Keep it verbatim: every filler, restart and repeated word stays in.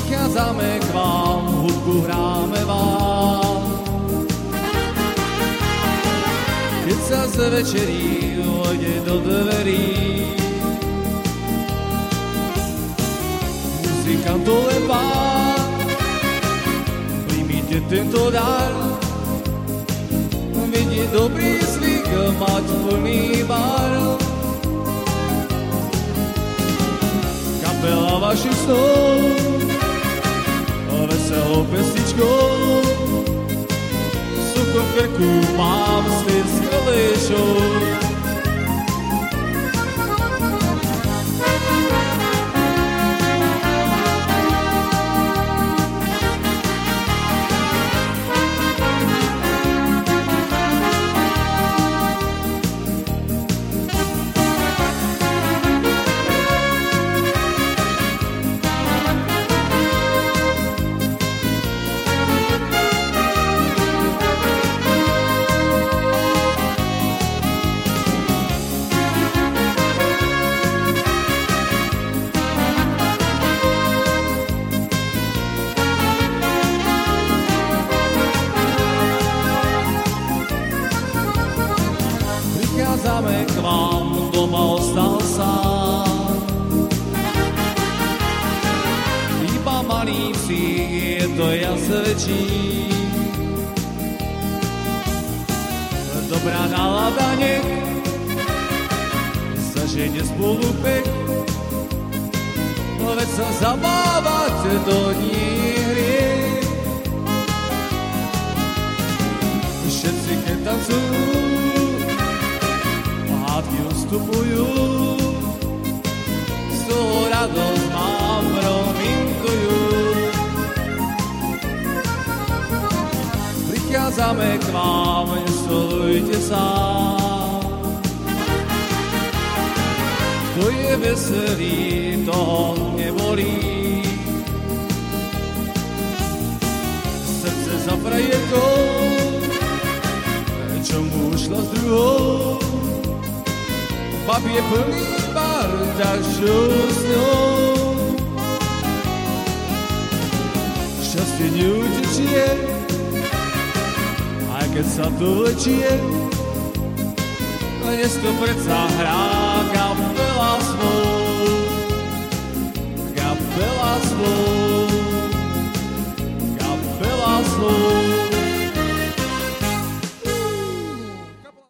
Prichádzame k vám, hudbu hráme vám. Keď sa zvečerí, vojde do dverí. Muzikant to len pán, príjmite tento dar. Vedie dobrý zvyk mať plný bar. Kapela vašich snov, veselou pesničkou, suchom krku mám svet skvelejšou. Prichádzame k vám, doma ostal sám. Iba malý psík, je to ja svedčí. Dobrá nálada nech zaženie spolu pek. Veď sa zabávať to nie je hriech. Všetci keď tancujú, hádky ustupujú, z toho radosť mám prominkujú. Prichádzame k vám, nestolujte sám. Kto je veselý, toho nebolí. Srdce za frajerkou, čo mu ušla s druhou. Bab je plný bar, tak čo s ňou? Šťastie neutečie, aj keď sa to vlečie. Dnes to predsa hrá kapela svoj, kapela svoj, kapela svoj.